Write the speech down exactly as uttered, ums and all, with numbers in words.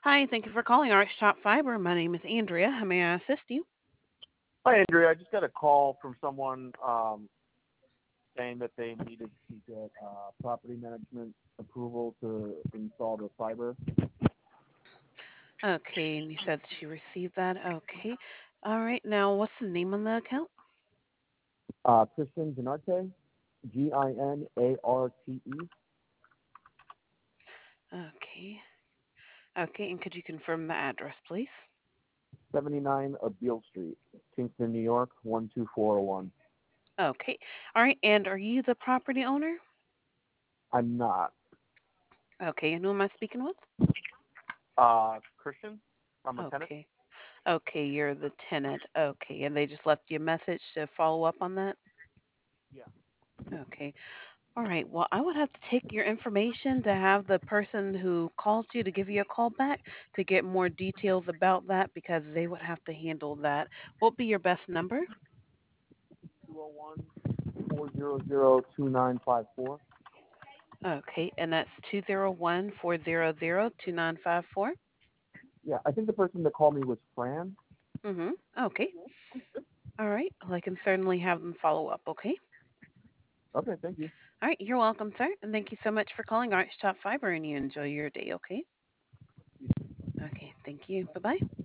Hi, thank you for calling Arch Top Fiber. My name is Andrea. How may I assist you? Hi, Andrea. I just got a call from someone um, saying that they needed to get uh, property management approval to install the fiber. Okay, and you said she received that. Okay. All right. Now, what's the name on the account? Uh, Christian Ginarte, G I N A R T E, Okay. Okay, and could you confirm the address, please? seventy-nine Abeal Street, Kingston, New York, one two four zero one. Okay. All right. And are you the property owner? I'm not. Okay. And who am I speaking with? Uh, Christian? I'm a tenant? Okay. Okay, you're the tenant. Okay. And they just left you a message to follow up on that? Yeah. Okay. All right. Well, I would have to take your information to have the person who called you to give you a call back to get more details about that because they would have to handle that. What would be your best number? two oh one, four hundred, two nine five four. Okay, and that's two zero one, four zero zero, two nine five four. Yeah, I think the person that called me was Fran. Mm-hmm. Okay. All right. Well, I can certainly have them follow up. Okay. Okay, thank you. All right. You're welcome, sir. And thank you so much for calling Arch Top Fiber and you enjoy your day. Okay. Okay. Thank you. Bye bye.